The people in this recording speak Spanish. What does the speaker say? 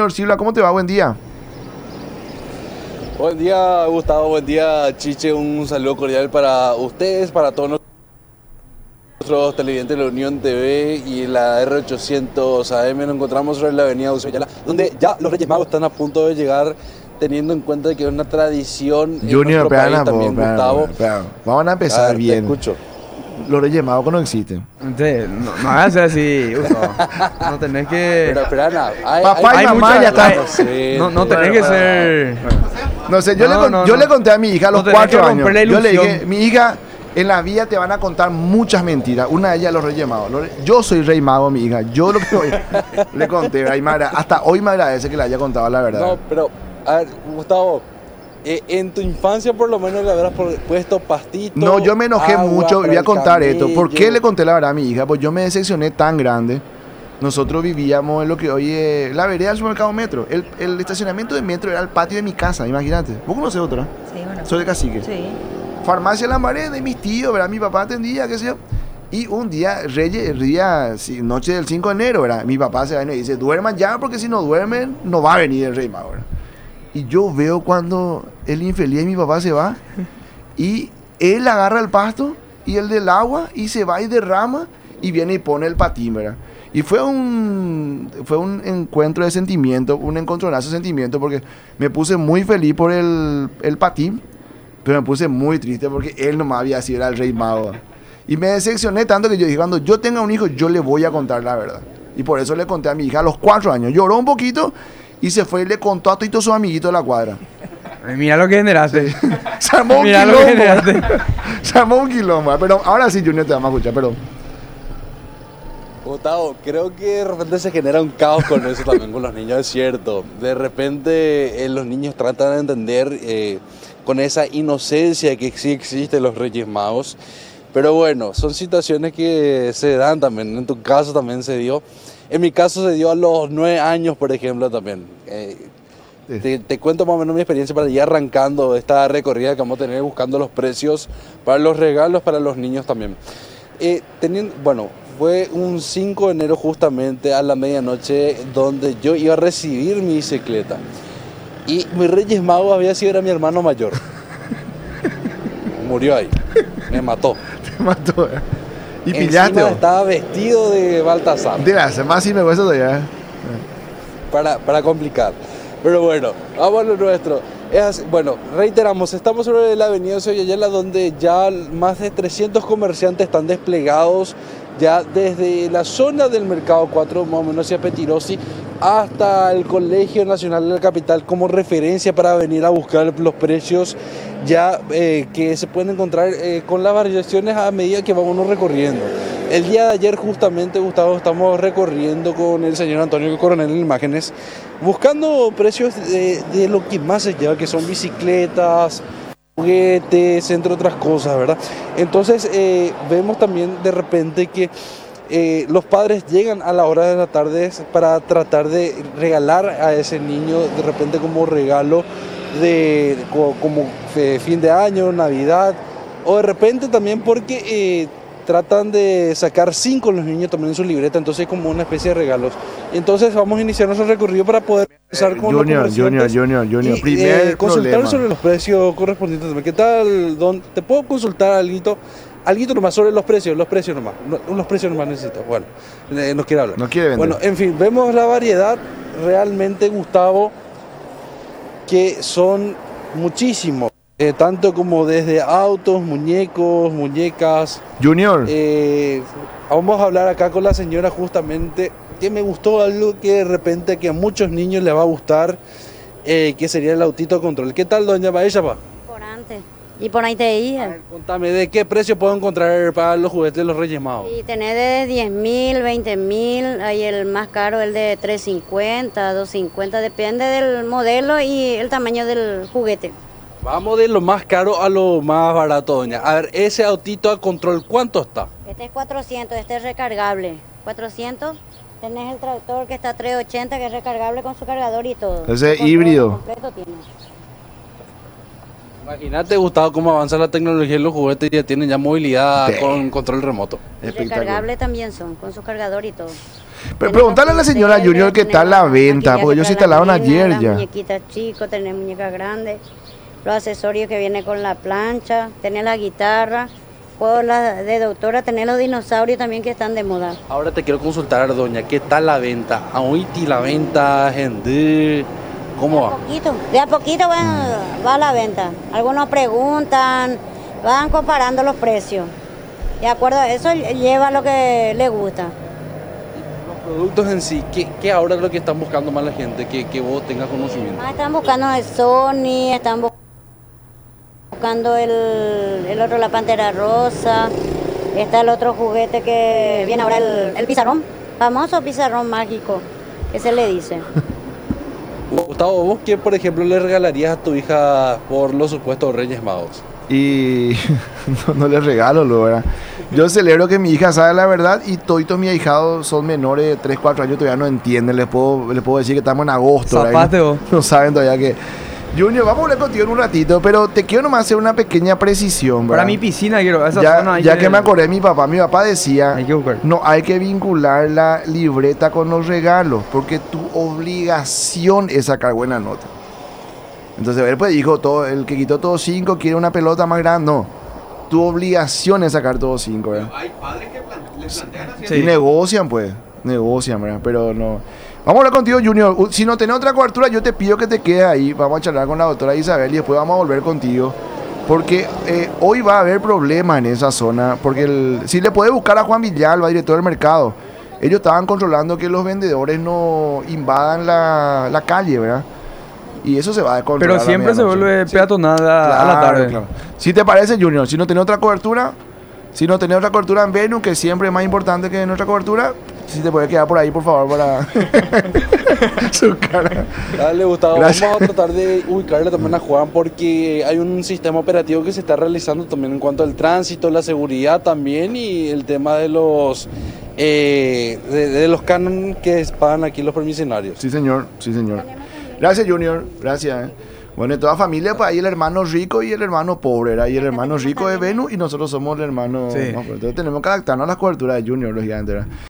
Junior Silva, ¿cómo te va? Buen día. Buen día, Gustavo. Buen día, Chiche. Un saludo cordial para ustedes, para todos nuestros televidentes de la Unión TV y la R800 AM. Nos encontramos sobre la avenida Ushuaia, donde ya los Reyes Magos están a punto de llegar, teniendo en cuenta que es una tradición Junior, en nuestro país también, Gustavo. Vamos a empezar bien. Te escucho. Los Reyes Magos no existen. No hagas así, Gustavo. No tenés que... Pero Ana, Papá y mamá ya están. No tenés que ser... No sé, yo le conté a mi hija a los 4 años. Yo le dije, mi hija, en la vida te van a contar muchas mentiras. Una de ellas, los Reyes Magos. Yo soy Rey Mago, mi hija. Yo lo que le conté, hasta hoy me agradece que le haya contado la verdad. No, pero, a ver, Gustavo, en tu infancia por lo menos le habrás puesto pastito. No, yo me enojé agua mucho y voy a contar camello. esto. ¿Por qué le conté la verdad a mi hija? Pues yo me decepcioné tan grande. Nosotros vivíamos en lo que hoy es la vereda del supermercado Metro. El estacionamiento de Metro era el patio de mi casa, imagínate. ¿Vos conocés otra? Sí, bueno. Soy de Cacique. Sí. Farmacia Lambaré de mis tíos, ¿verdad? Mi papá atendía, qué sé yo. Y un día, noche del 5 de enero, ¿verdad? Mi papá se va y dice, duerman ya, porque si no duermen, no va a venir el Rey Mago, ¿verdad? Y yo veo cuando el infeliz de mi papá se va y él agarra el pasto y el del agua y se va y derrama y viene y pone el patín, ¿verdad? Y fue un encuentro de sentimiento, un encontronazo de sentimiento, porque me puse muy feliz por el patín, pero me puse muy triste porque él nomás había sido el Rey Mago. Y me decepcioné tanto que yo dije, cuando yo tenga un hijo, yo le voy a contar la verdad. Y por eso le conté a mi hija a los 4 años. Lloró un poquito y se fue y le contó a todos sus amiguitos de la cuadra. Mira lo que generaste. Se armó un Mira lo que generaste. quilombo. Se armó un quilombo. Pero ahora sí, Junior, te vamos a escuchar, perdón. Gustavo, creo que de repente se genera un caos con eso también con los niños, es cierto. De repente los niños tratan de entender con esa inocencia que sí existen los Reyes Magos. Pero bueno, son situaciones que se dan también. En tu caso también se dio. En mi caso se dio a los 9 años, por ejemplo, también. Te cuento más o menos mi experiencia para ir arrancando esta recorrida que vamos a tener buscando los precios para los regalos para los niños también. Fue un 5 de enero justamente a la medianoche donde yo iba a recibir mi bicicleta. Y mi Reyes Mago era mi hermano mayor. Murió ahí. Me mató. Te mató, ¿eh? Y encima pillaste. Estaba vestido de Baltasar. De la más sí me cuesta todavía. Para complicar. Pero bueno, vamos a lo nuestro. Reiteramos, estamos sobre la avenida Ushuaia, donde ya más de 300 comerciantes están desplegados ya desde la zona del Mercado 4, más o menos hacia Petirosi, hasta el Colegio Nacional de la Capital como referencia para venir a buscar los precios ya que se pueden encontrar con las variaciones a medida que vamos recorriendo. El día de ayer justamente, Gustavo, estamos recorriendo con el señor Antonio Coronel en imágenes, buscando precios de lo que más se lleva, que son bicicletas, juguetes, entre otras cosas, ¿verdad? Entonces vemos también de repente que los padres llegan a la hora de la tarde para tratar de regalar a ese niño de repente como regalo como fin de año, Navidad, o de repente también porque tratan de sacar 5 los niños también en su libreta, entonces como una especie de regalos. Entonces vamos a iniciar nuestro recorrido para poder empezar con Junior. Y, Primer consultar problema. sobre los precios correspondientes también. ¿Qué tal, Don? ¿Te puedo consultar algo nomás sobre los precios nomás? Los precios nomás necesito. Bueno, no quiere hablar. No quiere vender. Bueno, en fin, vemos la variedad realmente, Gustavo, que son muchísimos. Tanto como desde autos, muñecos, muñecas. Junior. Vamos a hablar acá con la señora justamente, que me gustó algo que de repente que a muchos niños les va a gustar, que sería el autito control. ¿Qué tal, doña Maesha? Por antes. Y por ahí te iba. Contame, ¿de qué precio puedo encontrar para los juguetes de los Reyes Magos? Y tenés de 10.000, 20.000, hay el más caro, el de 350, 250, depende del modelo y el tamaño del juguete. Vamos de lo más caro a lo más barato, doña. A ver, ese autito a control, ¿cuánto está? Este es 400, este es recargable. 400, tenés el tractor que está 380, que es recargable con su cargador y todo. Ese es El control híbrido. completo tiene. Imagínate, Gustavo, cómo avanza la tecnología en los juguetes, ya tienen ya movilidad Sí. con control remoto. Y recargable también son, con su cargador y todo. Pero preguntarle a la señora Junior qué tal la venta, porque ellos se instalaron ayer las ya. muñequitas chicos, tenés muñecas grandes, los accesorios que vienen con la plancha, tenés la guitarra, juegos de doctora, tenés los dinosaurios también que están de moda. Ahora te quiero consultar, doña, ¿qué tal la venta? ¿Ahorita la venta, gente? ¿Cómo va? De a poquito va la venta. Algunos preguntan, van comparando los precios. De acuerdo a eso lleva lo que le gusta. Los productos en sí, ¿qué ahora es lo que están buscando más la gente? Que vos tengas conocimiento. Están buscando el Sony, están buscando el otro, la Pantera Rosa. Está el otro juguete que viene ahora, el pizarrón, famoso pizarrón mágico, que se le dice. Gustavo, ¿vos qué, por ejemplo, le regalarías a tu hija por los supuestos Reyes Magos? Y no les regalo, lo ¿verdad? Yo celebro que mi hija sabe la verdad y todos mis ahijados son menores de 3, 4 años, todavía no entienden. Les puedo decir que estamos en agosto. Zapate vos. No saben todavía que... Junior, vamos a hablar contigo en un ratito, pero te quiero nomás hacer una pequeña precisión, ¿verdad? Para mi piscina quiero, esa zona ahí Ya que me acordé de mi papá decía, hay que buscar. no hay que vincular la libreta con los regalos, porque tu obligación es sacar buena nota. Entonces él pues dijo, el que quitó todos 5 quiere una pelota más grande. No, tu obligación es sacar todos 5, ¿verdad? Hay padres que le plantean así. Sí. Y negocian, ¿verdad? Pero no. Vamos a hablar contigo, Junior. Si no tenés otra cobertura, yo te pido que te quedes ahí. Vamos a charlar con la doctora Isabel y después vamos a volver contigo. Porque hoy va a haber problemas en esa zona. Porque si le puede buscar a Juan Villalba, director del mercado, ellos estaban controlando que los vendedores no invadan la calle, ¿verdad? Y eso se va a descontrolar. Pero siempre se vuelve peatonada a la tarde. Claro. Si te parece, Junior, si no tenés otra cobertura, en Venus, que siempre es más importante que nuestra cobertura, si te puedes quedar por ahí, por favor, para su cara. Dale, Gustavo, Gracias. vamos a tratar de ubicarle también a Juan porque hay un sistema operativo que se está realizando también en cuanto al tránsito, la seguridad también y el tema de los de los cánones que pagan aquí los permisionarios. Sí, señor. Gracias, Junior. Gracias. Bueno, en toda familia, pues hay el hermano rico y el hermano pobre, ¿verdad? Y el hermano rico es Venus y nosotros somos el hermano... Sí. No, pues, entonces tenemos que adaptarnos a las coberturas de Junior, lógicamente, ¿verdad?